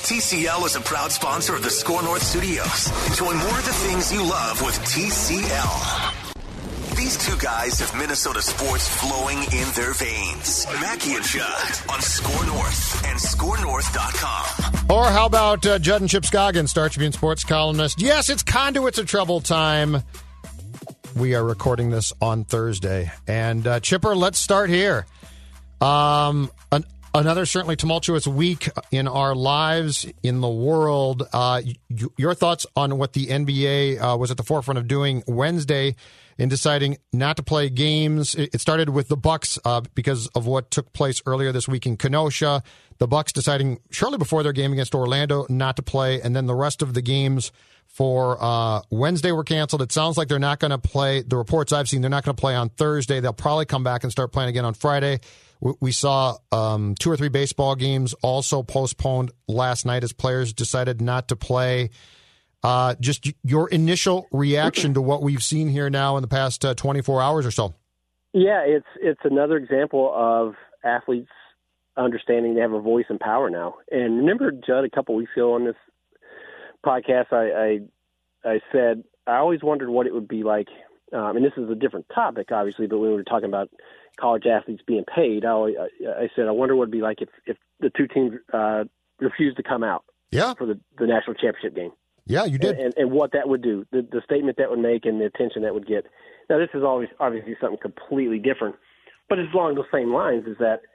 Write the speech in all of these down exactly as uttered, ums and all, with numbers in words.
T C L is a proud sponsor of the Score North Studios. Enjoy more of the things you love with T C L. These two guys have Minnesota sports flowing in their veins. Mackie and Judd on Score North and score north dot com. Or how about uh, Judd and Chip Scoggin, Star Tribune sports columnist? Yes, it's Conduits of Trouble time. We are recording this on Thursday. And uh, Chipper, let's start here. Um, an, another certainly tumultuous week in our lives, in the world. Uh, y- your thoughts on what the N B A uh, was at the forefront of doing Wednesday in deciding not to play games. It started with the Bucks uh, because of what took place earlier this week in Kenosha. The Bucks deciding shortly before their game against Orlando not to play, and then the rest of the games for uh, Wednesday were canceled. It sounds like they're not going to play. The reports I've seen, they're not going to play on Thursday. They'll probably come back and start playing again on Friday. We saw um, two or three baseball games also postponed last night as players decided not to play. Uh, just your initial reaction to what we've seen here now in the past uh, twenty-four hours or so. Yeah, it's it's another example of athletes understanding they have a voice and power now. And remember, Judd, a couple weeks ago on this podcast, I I, I said I always wondered what it would be like. Um, and this is a different topic, obviously, but when we were talking about college athletes being paid, I, always, I, I said I wonder what it'd be like if, if the two teams uh, refused to come out yeah. for the, the national championship game. Yeah, you did. And, and, and what that would do, the, the statement that would make and the attention that would get. Now, this is always obviously something completely different, but it's along those same lines is that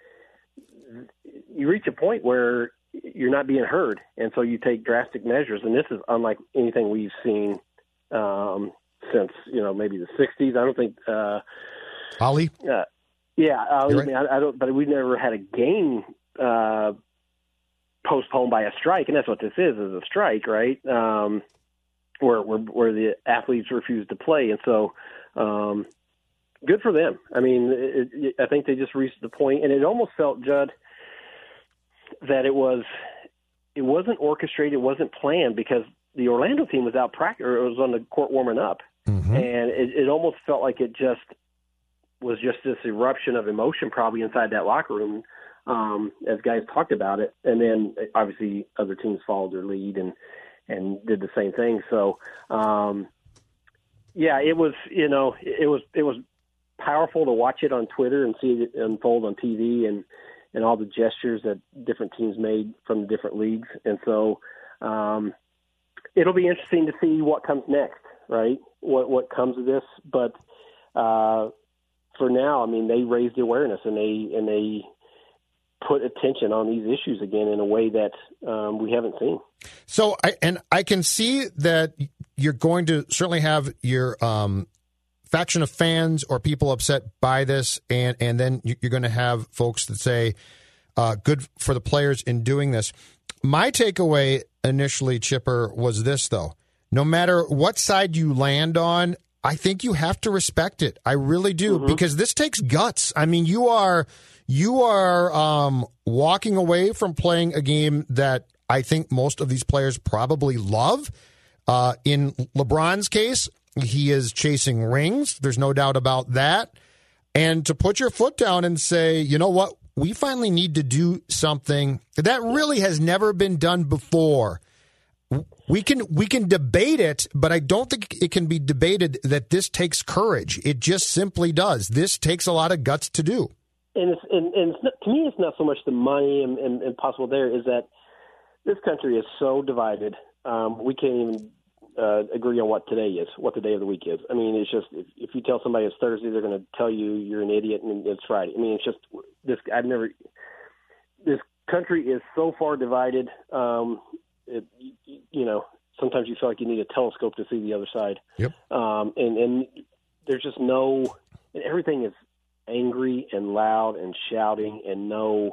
you reach a point where you're not being heard, and so you take drastic measures, and this is unlike anything we've seen um, since, you know, maybe the sixties. I don't think uh, – Ali? Uh, yeah, uh, I, right. mean, I, I don't, but we've never had a game uh, – postponed by a strike, and that's what this is, is a strike, right? Um, where, where where the athletes refuse to play, and so um, good for them. I mean, it, it, I think they just reached the point, and it almost felt, Judd, that it was it wasn't orchestrated, it wasn't planned, because the Orlando team was out practice, or it was on the court warming up, mm-hmm. and it, it almost felt like it just was just this eruption of emotion, probably inside that locker room. Um, as guys talked about it, and then obviously other teams followed their lead and, and did the same thing. So, um, yeah, it was, you know, it was, it was powerful to watch it on Twitter and see it unfold on T V and, and all the gestures that different teams made from the different leagues. And so, um, it'll be interesting to see what comes next, right? What, what comes of this. But, uh, for now, I mean, they raised the awareness and they, and they, put attention on these issues again in a way that um, we haven't seen. So, I, and I can see that you're going to certainly have your um, faction of fans or people upset by this, and, and then you're going to have folks that say, uh, good for the players in doing this. My takeaway initially, Chipper, was this, though. No matter what side you land on, I think you have to respect it. I really do, mm-hmm. because this takes guts. I mean, you are... You are um, walking away from playing a game that I think most of these players probably love. Uh, in LeBron's case, he is chasing rings. There's no doubt about that. And to put your foot down and say, you know what, we finally need to do something that really has never been done before. We can we can debate it, but I don't think it can be debated that this takes courage. It just simply does. This takes a lot of guts to do. And, it's, and, and it's not, to me, it's not so much the money and, and, and possible there is that this country is so divided. Um, we can't even uh, agree on what today is, what the day of the week is. I mean, it's just if, if you tell somebody it's Thursday, they're going to tell you you're an idiot and it's Friday. I mean, it's just this. I've never. This country is so far divided. Um, it, you know, sometimes you feel like you need a telescope to see the other side. Yep. Um, and and there's just no. And everything is angry and loud and shouting and no,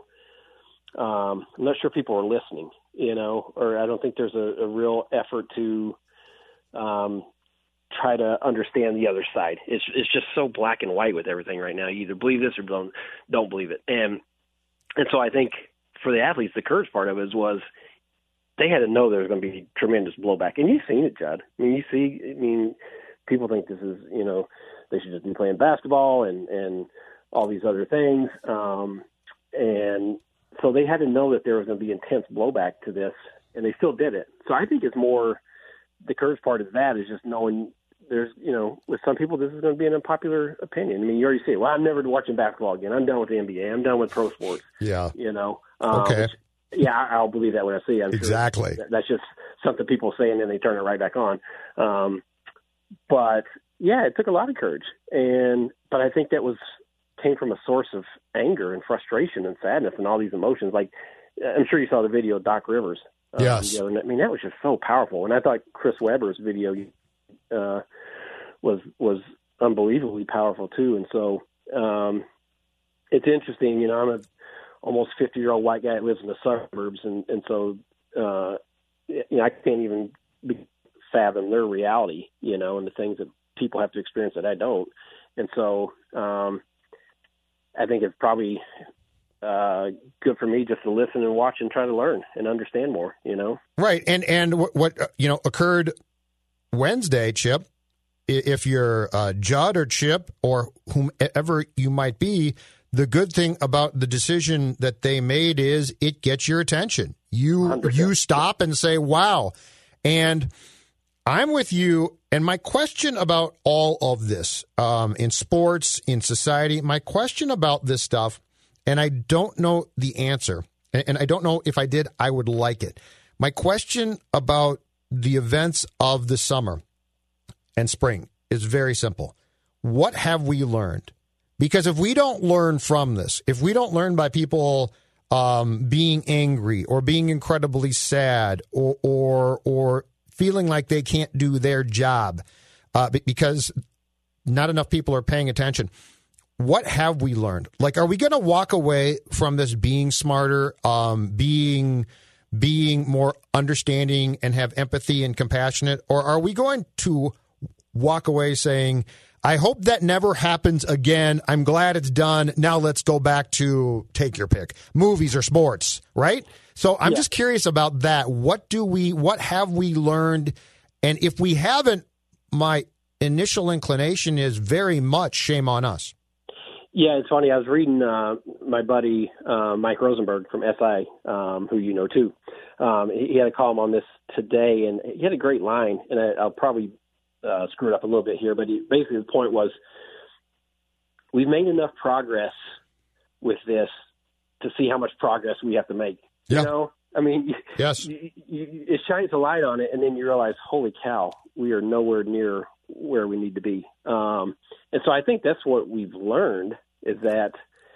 um, I'm not sure people are listening, you know, or I don't think there's a, a real effort to um, try to understand the other side. It's it's just so black and white with everything right now. You either believe this or don't, don't believe it. And, and so I think for the athletes, the courage part of it was they had to know there was going to be tremendous blowback. And you've seen it, Judd. I mean, you see, I mean, people think this is, you know, they should just be playing basketball and, and all these other things. Um, and so they had to know that there was going to be intense blowback to this, and they still did it. So I think it's more the courage part of that is just knowing there's, you know, with some people this is going to be an unpopular opinion. I mean, you already say, well, I'm never watching basketball again. I'm done with the N B A. I'm done with pro sports. Yeah. You know. Um, okay. Which, yeah, I'll believe that when I see it. I'm exactly. Sure that's just something people say, and then they turn it right back on. Um, but yeah, it took a lot of courage, and but I think that was came from a source of anger and frustration and sadness and all these emotions. Like I'm sure you saw the video of Doc Rivers. Um, yes. The other, I mean, that was just so powerful, and I thought Chris Webber's video uh, was was unbelievably powerful too. And so um, it's interesting. You know, I'm a almost fifty year old white guy that lives in the suburbs, and and so uh, you know, I can't even fathom their reality, you know, and the things that people have to experience that I don't. And so um, I think it's probably uh, good for me just to listen and watch and try to learn and understand more, you know? Right. And, and what, what uh, you know, occurred Wednesday, Chip, if you're uh, Judd or Chip or whomever you might be, the good thing about the decision that they made is it gets your attention. You, one hundred percent. You stop and say, wow. And I'm with you. And my question about all of this um, in sports, in society, my question about this stuff, and I don't know the answer, and, and I don't know if I did, I would like it. My question about the events of the summer and spring is very simple. What have we learned? Because if we don't learn from this, if we don't learn by people um, being angry or being incredibly sad or or or feeling like they can't do their job uh, because not enough people are paying attention, what have we learned? Like, are we going to walk away from this being smarter, um, being being more understanding and have empathy and compassionate, or are we going to walk away saying, I hope that never happens again. I'm glad it's done. Now let's go back to take your pick, movies or sports, right? So I'm yeah. just curious about that. What do we, what have we learned? And if we haven't, my initial inclination is very much shame on us. Yeah, it's funny. I was reading uh, my buddy uh, Mike Rosenberg from S I, um, who you know too. Um, he, he had a column on this today, and he had a great line, and I, I'll probably Uh, screwed up a little bit here, but he, basically the point was we've made enough progress with this to see how much progress we have to make. Yeah. You know, I mean, yes, you, you, it shines a light on it, and then you realize, holy cow, we are nowhere near where we need to be. Um, and so I think that's what we've learned is that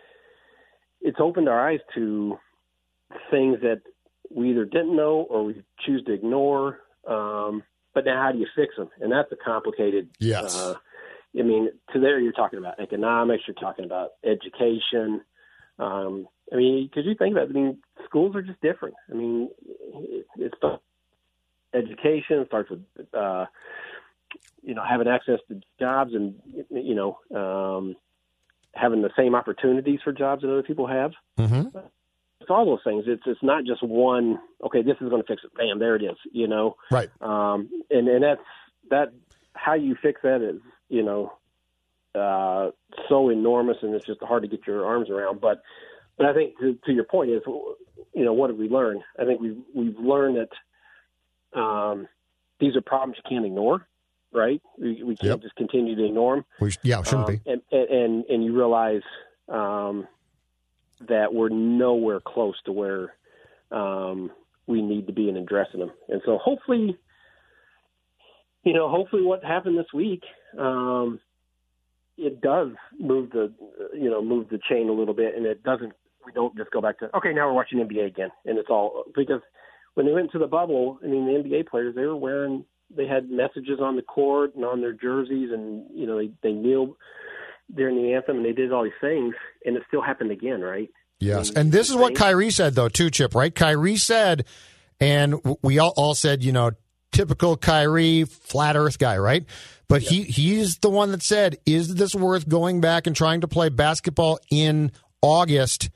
it's opened our eyes to things that we either didn't know or we choose to ignore. Um, But now how do you fix them? And that's a complicated, yes. Uh, I mean, to there you're talking about economics, you're talking about education. Um, I mean, because you think about it, I mean, schools are just different. I mean, it, it starts education, it starts with, uh, you know, having access to jobs and, you know, um, having the same opportunities for jobs that other people have. Mm-hmm. It's all those things. It's it's not just one, okay, this is going to fix it. Bam, there it is, you know? Right. Um, and, and that's, that, how you fix that is, you know, uh, so enormous, and it's just hard to get your arms around. But, but I think to, to your point is, you know, what have we learned? I think we've, we've learned that um, these are problems you can't ignore, right? We, we can't yep. just continue to ignore them. We, yeah, shouldn't um, be. And, and, and you realize, um, that we're nowhere close to where um, we need to be in addressing them. And so hopefully, you know, hopefully what happened this week, um, it does move the, you know, move the chain a little bit, and it doesn't, we don't just go back to, okay, now we're watching N B A again. And it's all, because when they went to the bubble, I mean, the N B A players, they were wearing, they had messages on the court and on their jerseys, and, you know, they, they kneeled during the anthem, and they did all these things, and it still happened again, right? Yes, I mean, and this is what Kyrie said, though, too, Chip, right? Kyrie said, and we all, all said, you know, typical Kyrie, flat earth guy, right? But yeah. he he's the one that said, is this worth going back and trying to play basketball in August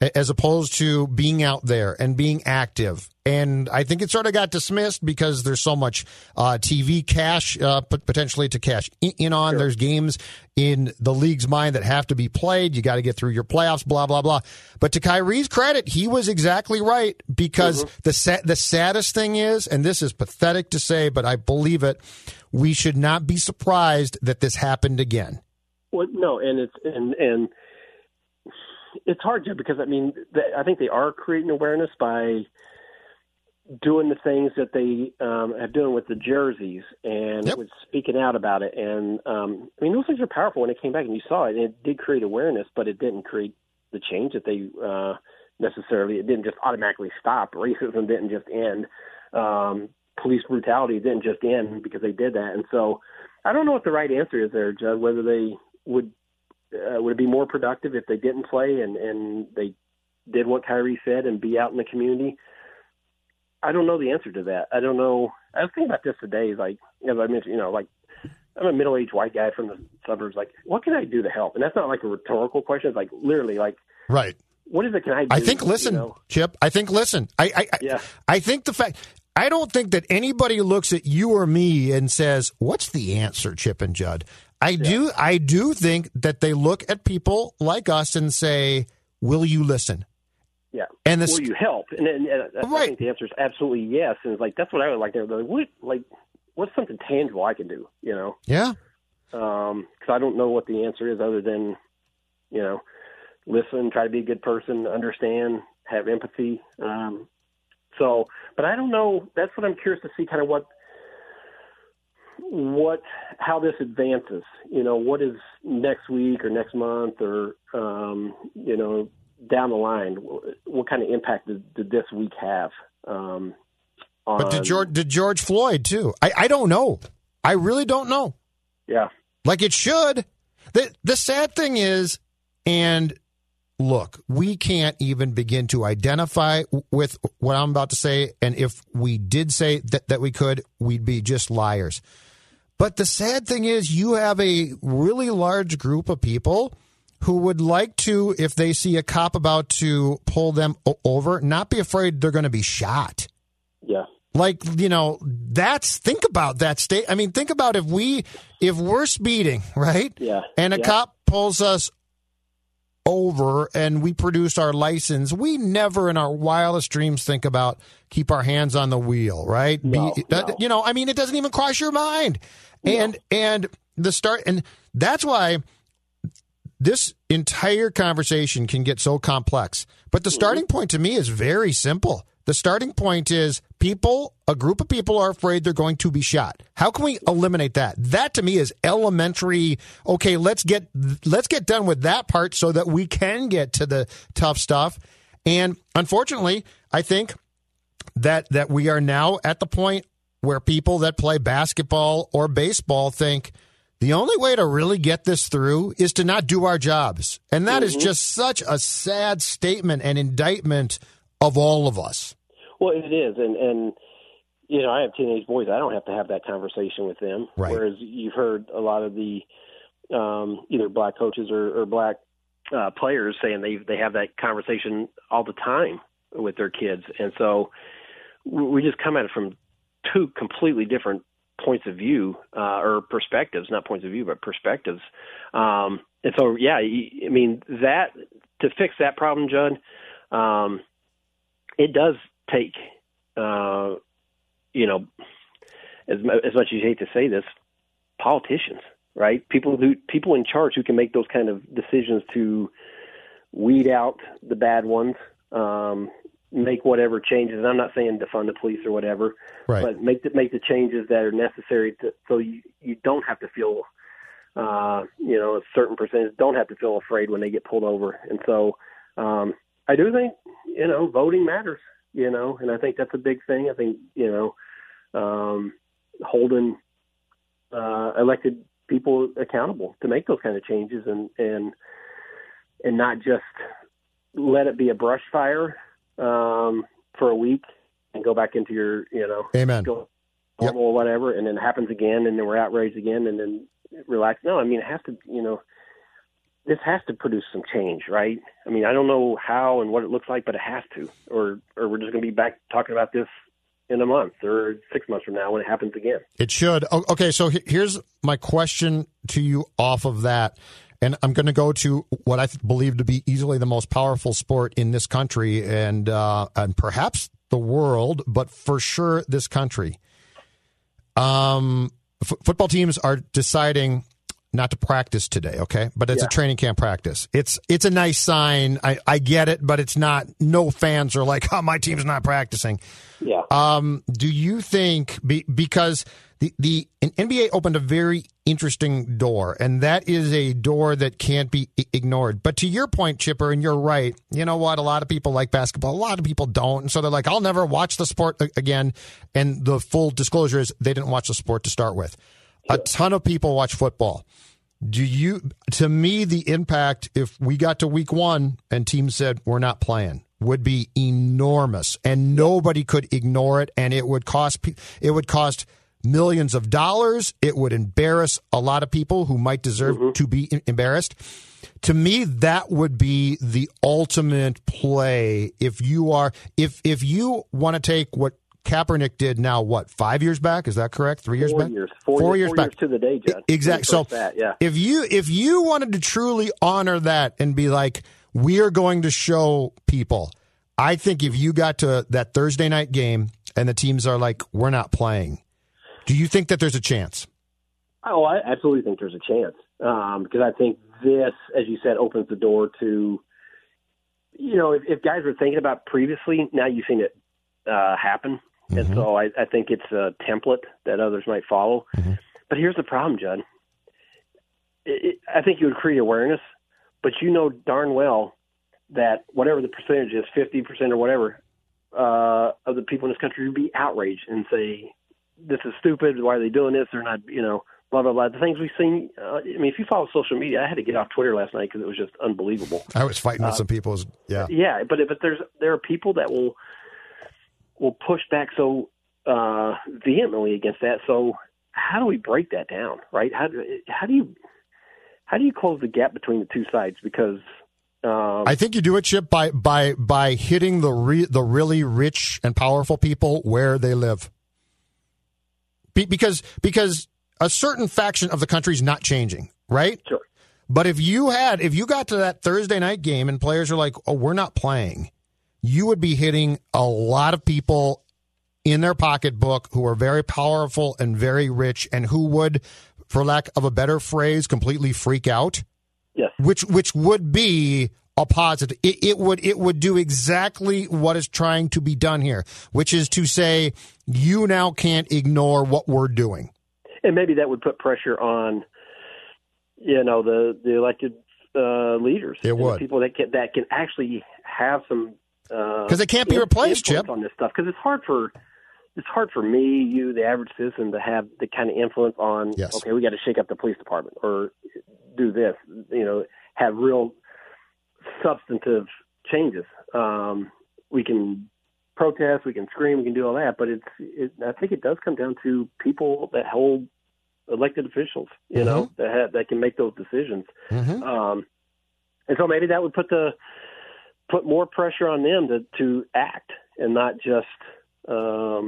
as opposed to being out there and being active. And I think it sort of got dismissed because there's so much uh, T V cash uh, potentially to cash in on. Sure. There's games in the league's mind that have to be played. You got to get through your playoffs, blah, blah, blah. But to Kyrie's credit, he was exactly right because mm-hmm. the sa- the saddest thing is, and this is pathetic to say, but I believe it, we should not be surprised that this happened again. Well, no, and it's and and it's hard, Jim, because I mean, I think they are creating awareness by doing the things that they um, have done with the jerseys and yep. with speaking out about it. And um, I mean, those things are powerful when it came back and you saw it. And it did create awareness, but it didn't create the change that they uh, necessarily. It didn't just automatically stop. Racism didn't just end. Um, police brutality didn't just end because they did that. And so I don't know what the right answer is there, Judd, whether they would uh, would it be more productive if they didn't play and, and they did what Kyrie said and be out in the community. I don't know the answer to that. I don't know. I was thinking about this today. Like, as I mentioned, you know, like I'm a middle-aged white guy from the suburbs. Like, what can I do to help? And that's not like a rhetorical question. It's like literally like, right. What is it can I do? I think listen, you know? Chip. I think listen. I I, yeah. I think the fact I don't think that anybody looks at you or me and says, "What's the answer, Chip and Judd?" I yeah. do. I do think that they look at people like us and say, "Will you listen?" Yeah. And this, will you help? And, and, and right. I think the answer is absolutely yes. And it's like, that's what I would like to know. Like, what, like, what's something tangible I can do, you know? Yeah. Um, cause I don't know what the answer is other than, you know, listen, try to be a good person, understand, have empathy. Um, so, but I don't know. That's what I'm curious to see kind of what, what, how this advances, you know, what is next week or next month or, um, you know, down the line, what kind of impact did, did this week have? Um, on... But did George, did George Floyd too? I, I don't know. I really don't know. Yeah. Like it should. The, the sad thing is, and look, we can't even begin to identify with what I'm about to say. And if we did say that, that we could, we'd be just liars. But the sad thing is you have a really large group of people who would like to, if they see a cop about to pull them over, not be afraid they're going to be shot. Yeah. Like, you know, that's, think about that state. I mean, think about if we, if we're speeding, right? Yeah. And a yeah. cop pulls us over and we produce our license, we never in our wildest dreams think about keep our hands on the wheel, right? No, be, no. You know, I mean, it doesn't even cross your mind. No. And, and the start, and that's why this entire conversation can get so complex. But the starting point to me is very simple. The starting point is people, a group of people are afraid they're going to be shot. How can we eliminate that? That to me is elementary. Okay, let's get let's get done with that part so that we can get to the tough stuff. And unfortunately, I think that that we are now at the point where people that play basketball or baseball think the only way to really get this through is to not do our jobs. And that mm-hmm. is just such a sad statement and indictment of all of us. Well, it is. And, and you know, I have teenage boys. I don't have to have that conversation with them. Right. Whereas you've heard a lot of the um, either black coaches or, or black uh, players saying they they have that conversation all the time with their kids. And so we just come at it from two completely different points of view uh, or perspectives, not points of view, but perspectives. Um, and so, yeah, I mean, that to fix that problem, Judd, um, it does take, uh, you know, as, as much as you hate to say this, politicians, right? People who people in charge who can make those kind of decisions to weed out the bad ones, um, make whatever changes. And I'm not saying defund the police or whatever, right. but make the, make the changes that are necessary to, so you, you don't have to feel, uh, you know, a certain percentage don't have to feel afraid when they get pulled over. And so um, I do think, you know, voting matters, you know, and I think that's a big thing. I think, you know, um, holding uh, elected people accountable to make those kind of changes and, and, and not just let it be a brush fire um, for a week and go back into your, you know, Amen. Go Yep. or whatever, and then it happens again, and then we're outraged again, and then relax. No, I mean, it has to, you know, this has to produce some change, right? I mean, I don't know how and what it looks like, but it has to, or or we're just going to be back talking about this in a month or six months from now when it happens again. It should. Okay, so here's my question to you off of that. And I'm going to go to what I believe to be easily the most powerful sport in this country and uh, and perhaps the world, but for sure this country. Um, f- football teams are deciding not to practice today, okay? But it's yeah. a training camp practice. It's it's a nice sign. I, I get it, but it's not. No fans are like, oh, my team's not practicing. Yeah. Um, do you think be, because the the N B A opened a very interesting door, and that is a door that can't be ignored. But to your point, Chipper, and you're right. You know what? A lot of people like basketball. A lot of people don't, and so they're like, I'll never watch the sport again. And the full disclosure is they didn't watch the sport to start with. A ton of people watch football. Do you, to me, the impact, if we got to week one and teams said we're not playing, would be enormous, and nobody could ignore it, and it would cost, it would cost millions of dollars. It would embarrass a lot of people who might deserve mm-hmm. to be embarrassed. To me, that would be the ultimate play. If you are, if if you want to take what Kaepernick did now, what, five years back? Is that correct? Three years four back? Years. Four, four years, years four back. Years to the day, Judd. Exactly. So that, yeah. if you if you wanted to truly honor that and be like, we are going to show people, I think if you got to that Thursday night game and the teams are like, we're not playing, do you think that there's a chance? Oh, I absolutely think there's a chance. Um, because I think this, as you said, opens the door to, you know, if, if guys were thinking about previously, now you've seen it uh, happen. Mm-hmm. And so I, I think it's a template that others might follow. Mm-hmm. But here's the problem, Judd. It, it, I think you would create awareness, but you know darn well that whatever the percentage is, fifty percent or whatever, uh, of the people in this country would be outraged and say, this is stupid. Why are they doing this? They're not, you know, blah, blah, blah. The things we've seen, uh, I mean, if you follow social media, I had to get off Twitter last night because it was just unbelievable. I was fighting with uh, some people. Yeah. Yeah, but, but there's there are people that will – will push back so uh, vehemently against that. So how do we break that down, right? How do, how do you how do you close the gap between the two sides? Because um, I think you do it, Chip, by by by hitting the re, the really rich and powerful people where they live. Be, because because a certain faction of the country is not changing, right? Sure. But if you had if you got to that Thursday night game and players are like, oh, we're not playing, you would be hitting a lot of people in their pocketbook who are very powerful and very rich and who would, for lack of a better phrase, completely freak out. Yes. Which which would be a positive. It, it would it would do exactly what is trying to be done here, which is to say you now can't ignore what we're doing. And maybe that would put pressure on, you know, the the elected uh, leaders. It would. The people that can, that can actually have some. Because uh, they can't be replaced, Chip. On this stuff, because it's hard for it's hard for me, you, the average citizen, to have the kind of influence on. Yes. Okay, we got to shake up the police department or do this. You know, have real substantive changes. Um, we can protest, we can scream, we can do all that, but it's. It, I think it does come down to people that hold elected officials. You mm-hmm. know, that have, that can make those decisions. Mm-hmm. Um, and so maybe that would put the. put more pressure on them to, to act and not just, um,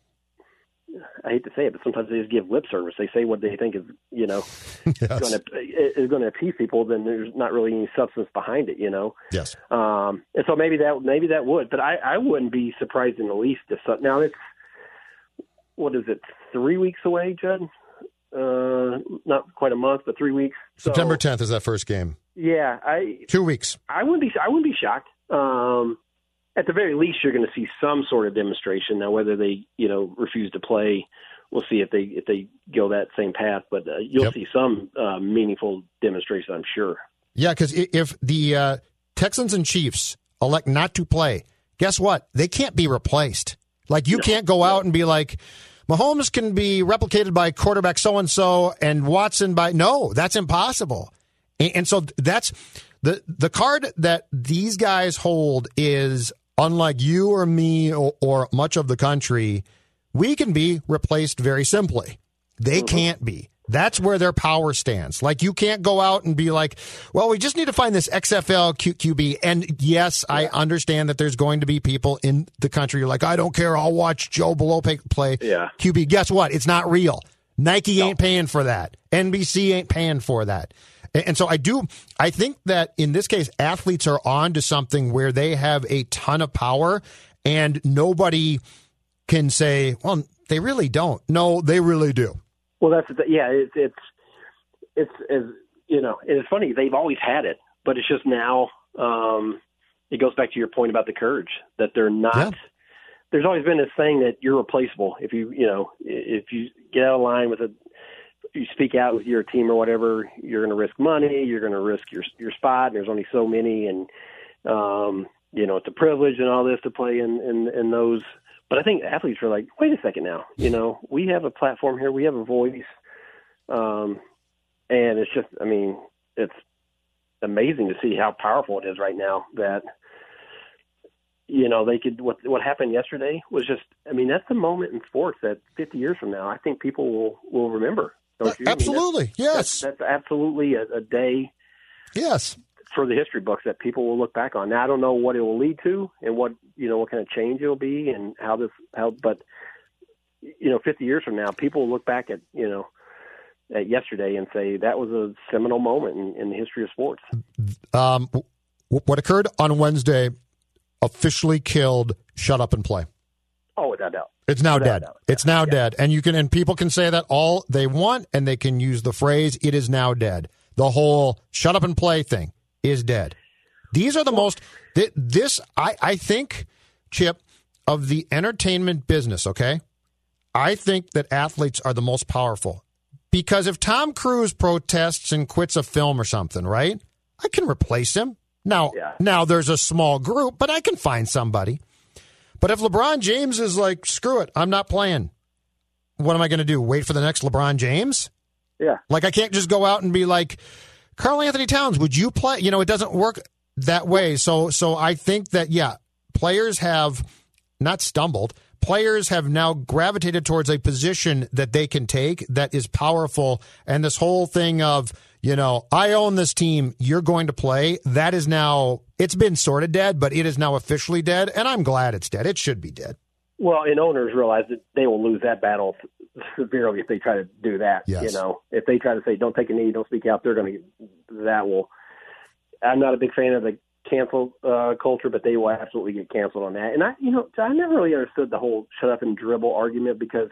I hate to say it, but sometimes they just give lip service. They say what they think is, you know, yes. going to, is going to appease people. Then there's not really any substance behind it, you know? Yes. Um, and so maybe that, maybe that would, but I, I wouldn't be surprised in the least if so, now it's, what is it? Three weeks away, Judd? Uh, not quite a month, but three weeks. So, September tenth is that first game. Yeah, I two weeks. I wouldn't be. I wouldn't be shocked. Um, at the very least, you're going to see some sort of demonstration. Now, whether they, you know, refuse to play, we'll see if they if they go that same path. But uh, you'll yep. see some uh, meaningful demonstration, I'm sure. Yeah, because if the uh, Texans and Chiefs elect not to play, guess what? They can't be replaced. Like you no, can't go no. out and be like, Mahomes can be replicated by quarterback so and so, and Watson by no, that's impossible. And so that's the the card that these guys hold is unlike you or me or, or much of the country. We can be replaced very simply. They mm-hmm. can't be That's where their power stands. Like, you can't go out and be like, well, we just need to find this X F L Q- QB. And yes, yeah. I understand that there's going to be people in the country who are like, I don't care. I'll watch Joe Blow play yeah. Q B. Guess what? It's not real. Nike no. ain't paying for that. N B C ain't paying for that. And so I do, I think that in this case, athletes are on to something where they have a ton of power and nobody can say, well, they really don't. No, they really do. Well, that's the, yeah. It's it's it's as you know. It's funny. They've always had it, but it's just now. Um, it goes back to your point about the courage that they're not. Yeah. There's always been this thing that you're replaceable if you you know if you get out of line with a you speak out with your team or whatever. You're going to risk money. You're going to risk your your spot. And there's only so many, and um, you know it's a privilege and all this to play in in, in those. But I think athletes are like, wait a second now, you know, we have a platform here, we have a voice, um, and it's just, I mean, it's amazing to see how powerful it is right now that, you know, they could, what what happened yesterday was just, I mean, that's the moment in sports that fifty years from now, I think people will, will remember. Don't you? Absolutely, I mean, that's, yes. That's, that's absolutely a, a day. Yes. For the history books that people will look back on. Now, I don't know what it will lead to and what, you know, what kind of change it'll be and how this, how, but, you know, fifty years from now, people will look back at, you know, at yesterday and say that was a seminal moment in, in the history of sports. Um, what occurred on Wednesday officially killed Shut Up and Play. Oh, without doubt. It's now without dead. Doubt. It's now yeah. dead. And you can, and people can say that all they want, and they can use the phrase, it is now dead. The whole shut up and play thing is dead. These are the most, this, I, I think, Chip, of the entertainment business, okay? I think that athletes are the most powerful. Because if Tom Cruise protests and quits a film or something, right? I can replace him. Now, yeah. now there's a small group, but I can find somebody. But if LeBron James is like, screw it, I'm not playing, what am I going to do? Wait for the next LeBron James? Yeah. Like, I can't just go out and be like, Karl Anthony Towns, would you play? You know, it doesn't work that way. So, so I think that, yeah, players have not stumbled. Players have now gravitated towards a position that they can take that is powerful. And this whole thing of, you know, I own this team, you're going to play, that is now, it's been sort of dead, but it is now officially dead. And I'm glad it's dead. It should be dead. Well, and owners realize that they will lose that battle severely if they try to do that. Yes. You know, if they try to say, don't take a knee, don't speak out, they're going to, that will, I'm not a big fan of the cancel uh, culture, but they will absolutely get canceled on that. And I, you know, I never really understood the whole shut up and dribble argument because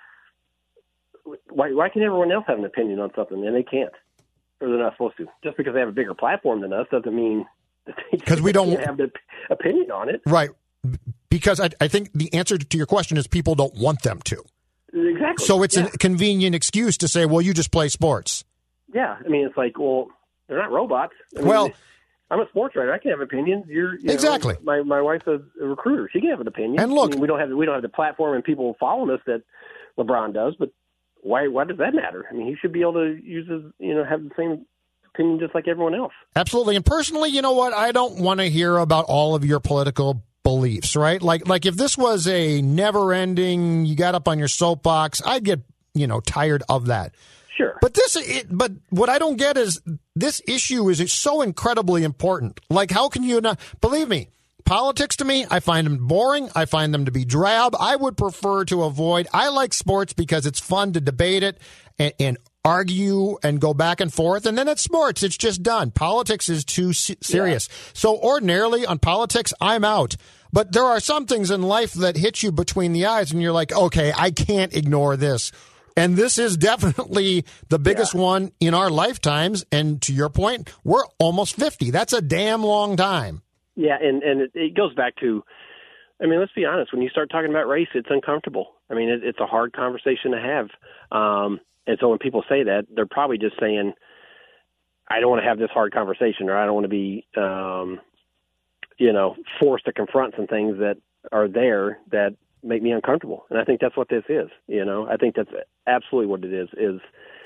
why, why can everyone else have an opinion on something and they can't, or they're not supposed to? Just because they have a bigger platform than us doesn't mean that they, because we don't have the opinion on it. Right. Because I, I think the answer to your question is people don't want them to. Exactly. So it's yeah. a convenient excuse to say, well, you just play sports. Yeah. I mean, it's like, well, they're not robots. I mean, well, I'm a sports writer. I can have opinions. You're you exactly. know, my my wife's a, a recruiter. She can have an opinion. And look, I mean, we don't have we don't have the platform and people following us that LeBron does. But why why does that matter? I mean, he should be able to use his you know have the same opinion just like everyone else. Absolutely. And personally, you know what? I don't want to hear about all of your political beliefs, right? Like, like if this was a never-ending, you got up on your soapbox, I'd get, you know, tired of that. Sure. But this, it, but what I don't get is this issue is so incredibly important. Like, how can you not believe me? Politics to me, I find them boring. I find them to be drab. I would prefer to avoid. I like sports because it's fun to debate it and, and argue and go back and forth. And then it's sports. It's just done. Politics is too serious. Yeah. So ordinarily on politics, I'm out. But there are some things in life that hit you between the eyes and you're like, okay, I can't ignore this. And this is definitely the biggest yeah. one in our lifetimes. And to your point, we're almost fifty. That's a damn long time. Yeah, and, and it, it goes back to, I mean, let's be honest. When you start talking about race, it's uncomfortable. I mean, it, it's a hard conversation to have. Um, and so when people say that, they're probably just saying, I don't want to have this hard conversation, or I don't want to be, um, you know, forced to confront some things that are there that make me uncomfortable. And I think that's what this is. You know, I think that's absolutely what it is. Is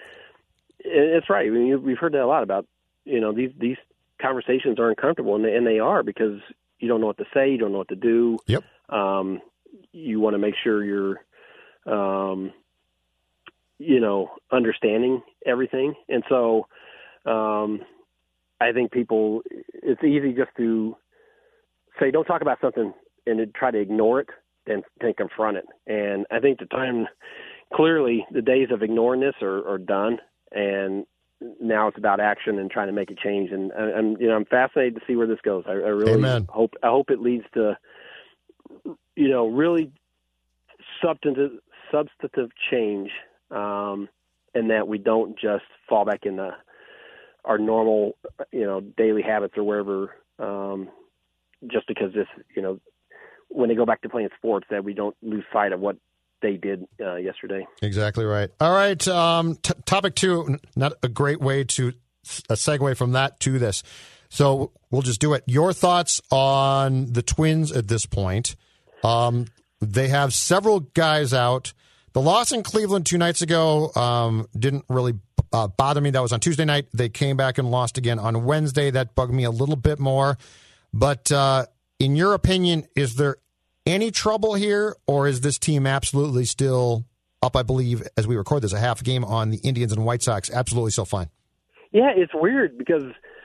it's right. I mean, we've heard that a lot about, you know, these these conversations are uncomfortable, and they, and they are because you don't know what to say, you don't know what to do. Yep. Um, you want to make sure you're, um, you know, understanding everything. And so um, I think people, it's easy just to say, don't talk about something and to try to ignore it than, than confront it. And I think the time, clearly the days of ignoring this are, are done. And now it's about action and trying to make a change. And I'm, you know, I'm fascinated to see where this goes. I, I really Amen. hope, I hope it leads to, you know, really substantive, substantive change. Um, and that we don't just fall back into our normal, you know, daily habits or wherever, um, just because this, you know, when they go back to playing sports, that we don't lose sight of what they did uh, yesterday. Exactly right. All right. Um, t- topic two, not a great way to a segue from that to this. So we'll just do it. Your thoughts on the Twins at this point. Um, they have several guys out. The loss in Cleveland two nights ago um, didn't really uh, bother me. That was on Tuesday night. They came back and lost again on Wednesday. That bugged me a little bit more. But uh, in your opinion, is there any trouble here, or is this team absolutely still up, I believe, as we record this, a half game on the Indians and White Sox, absolutely still fine? Yeah, it's weird because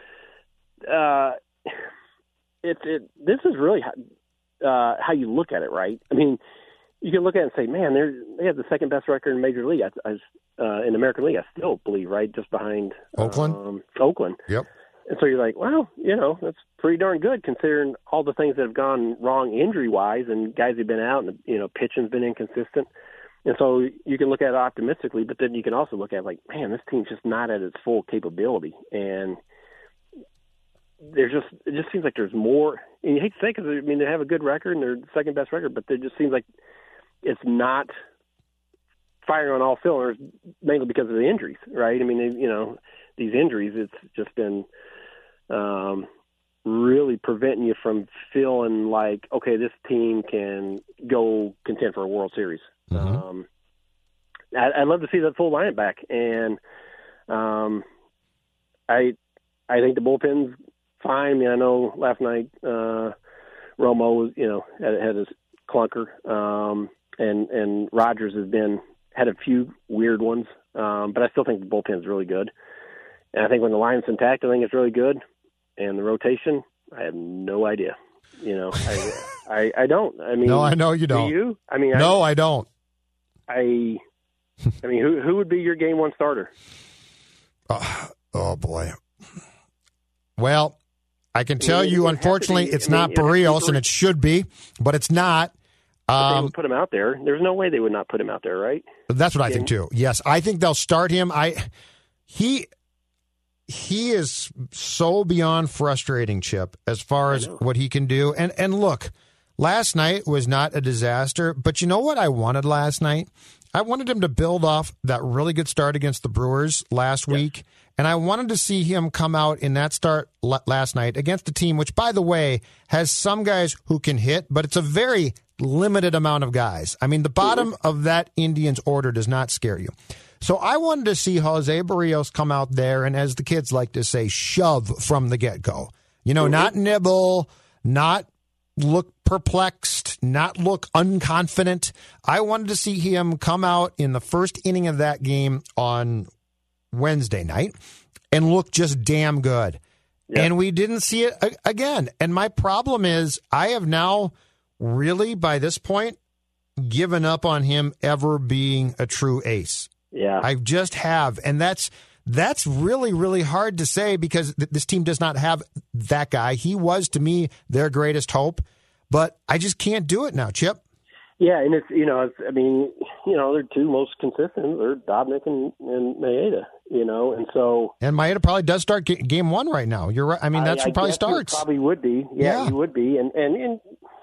uh, it, it, this is really uh, how you look at it, right? I mean, you can look at it and say, man, they're, they have the second best record in Major League, I, I, uh, in the American League, I still believe, right, just behind Oakland. Um, Oakland. Yep. And so you're like, well, you know, that's pretty darn good considering all the things that have gone wrong injury-wise and guys have been out and, you know, pitching's been inconsistent. And so you can look at it optimistically, but then you can also look at it like, man, this team's just not at its full capability. And there's just, it just seems like there's more. And you hate to say because, I mean, they have a good record and they're the second best record, but it just seems like it's not firing on all cylinders mainly because of the injuries, right? I mean, they, you know, these injuries, it's just been um, really preventing you from feeling like, okay, this team can go contend for a World Series. Mm-hmm. Um, I, I'd love to see that full lineup back, and um, I I think the bullpen's fine. I mean, I know last night uh, Romo was, you know, had, had his clunker, um, and and Rogers has been had a few weird ones, um, but I still think the bullpen's really good. And I think when the line's intact, I think it's really good. And the rotation, I have no idea. You know, I, I, I don't. I mean, no, I know you don't. Do you? I mean, no, I, I don't. I, I mean, who who would be your game one starter? Oh, oh boy. Well, I can tell I mean, you, it unfortunately, be, it's I mean, not Barrios, and it it should be, but it's not. But they Um, would put him out there. There's no way they would not put him out there, right? that's what I And- think too. Yes, I think they'll start him. I he he is so beyond frustrating, Chip, as far as what he can do. And and look, last night was not a disaster, but you know what I wanted last night? I wanted him to build off that really good start against the Brewers last Yes. week. And I wanted to see him come out in that start l- last night against a team which, by the way, has some guys who can hit, but it's a very limited amount of guys. I mean, the bottom mm-hmm. of that Indians order does not scare you. So I wanted to see Jose Barrios come out there and, as the kids like to say, shove from the get-go. You know, mm-hmm. not nibble, not look perplexed, not look unconfident. I wanted to see him come out in the first inning of that game on Wednesday night and look just damn good. Yeah. And we didn't see it a- again. And my problem is I have now really, by this point, given up on him ever being a true ace. Yeah. I just have. And that's that's really, really hard to say because th- this team does not have that guy. He was, to me, their greatest hope. But I just can't do it now, Chip. Yeah, and it's, you know, it's, I mean, you know, they're two most consistent. They're Dobnik and, and Maeda, you know, and so. And Maeda probably does start g- game one right now. You're right. I mean, that's I, who I probably guess starts. He probably would be. Yeah, Yeah. he would be. And, and, and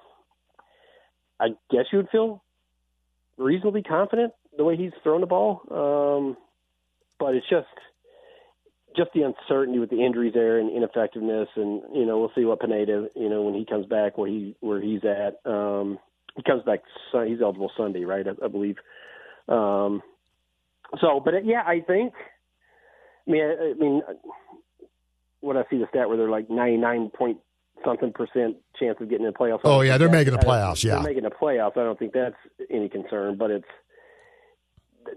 I guess you would feel reasonably confident the way he's thrown the ball. Um, but it's just, just the uncertainty with the injuries there and ineffectiveness. And, you know, we'll see what Pineda, you know, when he comes back, where he, where he's at. Um, He comes back. He's eligible Sunday, right? I, I believe. Um, so, but yeah, I think. I mean, I, I mean, when I see the stat where they're like ninety-nine point something percent chance of getting in the playoffs. Oh yeah, they're that, making the playoffs. Yeah, they're making the playoffs. I don't think that's any concern, but it's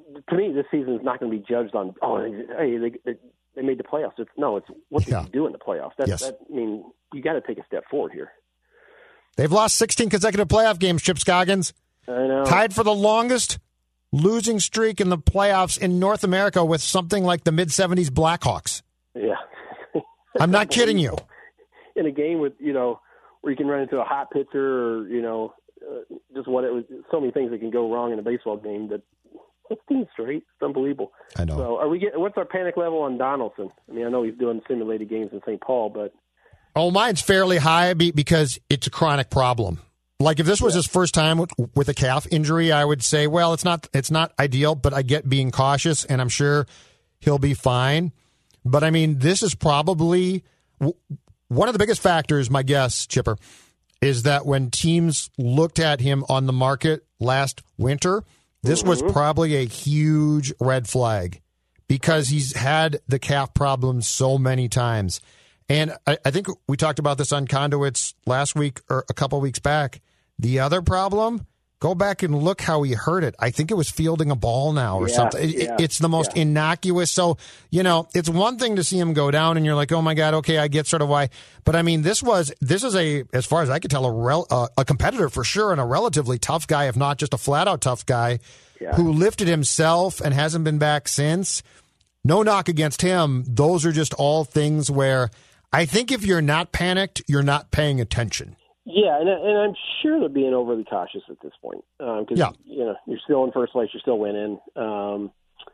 to me, this season is not going to be judged on, oh, hey, they, they, they made the playoffs. It's, no, it's what did yeah. you do in the playoffs? That's, yes. that, I mean, you got to take a step forward here. They've lost sixteen consecutive playoff games, Chip Scoggins. I know. Tied for the longest losing streak in the playoffs in North America with something like the mid-seventies Blackhawks. Yeah. I'm not kidding you. In a game with, you know, where you can run into a hot pitcher or, you know, uh, just what it was, so many things that can go wrong in a baseball game that sixteen straight. It's unbelievable. I know. So are we getting, what's our panic level on Donaldson? I mean, I know he's doing simulated games in Saint Paul, but. Oh, mine's fairly high because it's a chronic problem. Like if this was yeah. his first time with, with a calf injury, I would say, well, it's not it's not ideal, but I get being cautious, and I'm sure he'll be fine. But I mean, this is probably one of the biggest factors, my guess, Chipper, is that when teams looked at him on the market last winter, this mm-hmm. was probably a huge red flag because he's had the calf problem so many times. And I, I think we talked about this on Conduits last week or a couple weeks back. The other problem, go back and look how he hurt it. I think it was fielding a ball now or yeah, something. It, yeah, it's the most yeah. innocuous. So, you know, it's one thing to see him go down and you're like, oh, my God, okay, I get sort of why. But, I mean, this was this is a, as far as I could tell, a, rel, uh, a competitor for sure and a relatively tough guy, if not just a flat-out tough guy yeah. who lifted himself and hasn't been back since. No knock against him. Those are just all things where I think if you're not panicked, you're not paying attention. Yeah, and, and I'm sure they're being overly cautious at this point because um, yeah. you know you're still in first place, you're still winning. Um,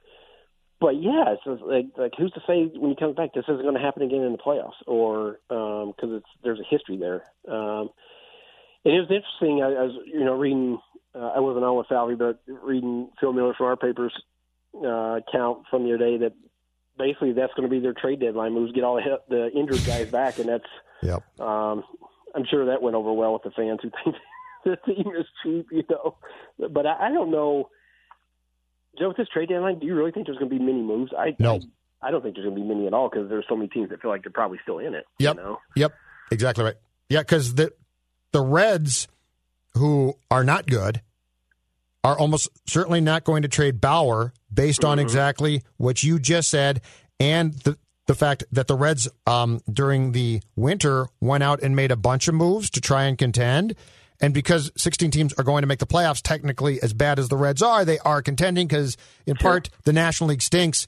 but yeah, it's just like, like who's to say when he comes back this isn't going to happen again in the playoffs, or because um, it's there's a history there. Um, and it was interesting. I, I was you know reading. Uh, I wasn't on with Falvey, but reading Phil Miller from our papers uh, account from the other day that. Basically, that's going to be their trade deadline moves, get all the, the injured guys back, and that's. Yep. Um, I'm sure that went over well with the fans who think the team is cheap, you know. But I, I don't know. Joe, with this trade deadline, do you really think there's going to be many moves? I no. I, I don't think there's going to be many at all because there's so many teams that feel like they're probably still in it. Yep. You know? Yep. Exactly right. Yeah, because the the Reds, who are not good, are almost certainly not going to trade Bauer based on mm-hmm. exactly what you just said and the the fact that the Reds um, during the winter went out and made a bunch of moves to try and contend. And because sixteen teams are going to make the playoffs, technically, as bad as the Reds are, they are contending because, in sure. part, the National League stinks.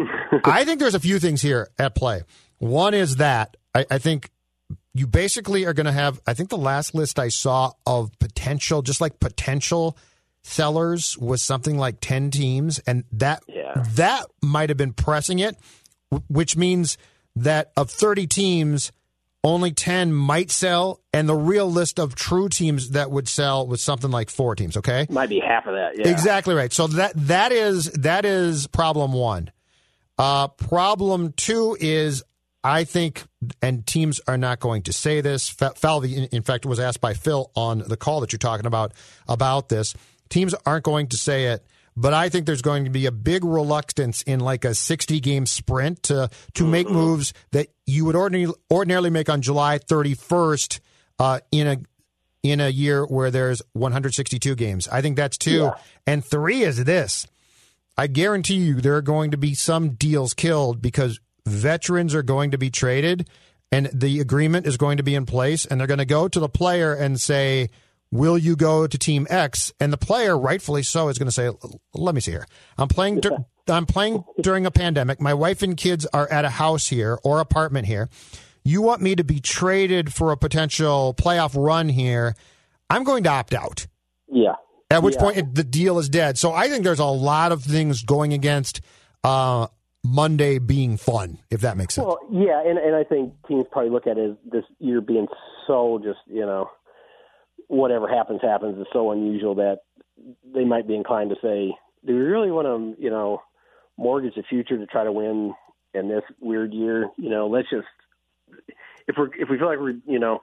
I think there's a few things here at play. One is that I, I think you basically are going to have, I think the last list I saw of potential, just like potential sellers was something like ten teams, and that yeah. that might have been pressing it, which means that of thirty teams, only ten might sell, and the real list of true teams that would sell was something like four teams, okay? Might be half of that, yeah. Exactly right. So that that is that is problem one. Uh, problem two is, I think, and teams are not going to say this, Falvey, in, in fact, was asked by Phil on the call that you're talking about about this. Teams aren't going to say it, but I think there's going to be a big reluctance in like a sixty-game sprint to to mm-hmm. make moves that you would ordinarily ordinarily make on July thirty-first uh, in a in a year where there's one hundred sixty-two games. I think that's two. Yeah. And three is this. I guarantee you there are going to be some deals killed because veterans are going to be traded and the agreement is going to be in place, and they're going to go to the player and say, will you go to Team X? And the player, rightfully so, is going to say, let me see here. I'm playing dur- I'm playing during a pandemic. My wife and kids are at a house here or apartment here. You want me to be traded for a potential playoff run here. I'm going to opt out. Yeah. At which yeah. point it, the deal is dead. So I think there's a lot of things going against uh, Monday being fun, if that makes sense. Well, yeah, and, and I think teams probably look at it as this year being so just, you know, whatever happens, happens is so unusual that they might be inclined to say, do we really want to, you know, mortgage the future to try to win in this weird year? You know, let's just, if we're, if we feel like we're, you know,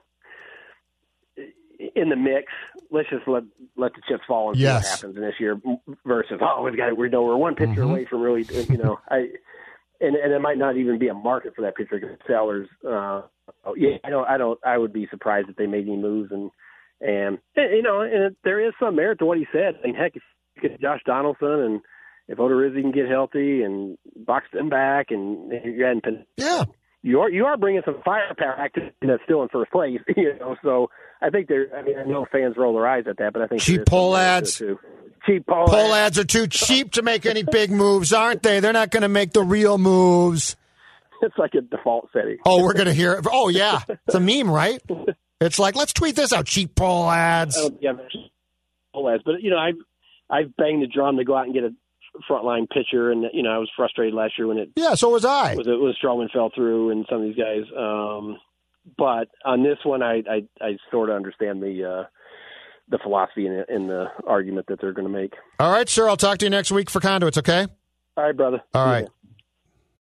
in the mix, let's just let, let the chips fall and see yes. what happens in this year versus, oh, we've got, we know we're one pitcher mm-hmm. away from really, you know, I, and, and it might not even be a market for that pitcher because sellers, uh, oh, yeah, I don't, I don't, I would be surprised if they made any moves. And, And, you know, and there is some merit to what he said. I mean, heck, if you get Josh Donaldson and, if Odorizzi can get healthy and box them back, and you're adding, yeah, you are you are bringing some firepower back to that's still in first place. You know, so I think they're. I mean, I know fans roll their eyes at that, but I think cheap poll ads. Cheap poll, poll ads are too cheap to make any big moves, aren't they? They're not going to make the real moves. It's like a default setting. Oh, we're going to hear it. Oh, yeah. It's a meme, right? It's like, let's tweet this out, cheap poll ads. Oh, yeah, poll ads. But, you know, I've, I've banged the drum to go out and get a frontline pitcher, and, you know, I was frustrated last year when it yeah, so was I. Was, it was Stroman fell through and some of these guys. Um, but on this one, I, I, I sort of understand the uh, the philosophy and, and the argument that they're going to make. All right, sir. I'll talk to you next week for Conduits, okay? All right, brother. All right.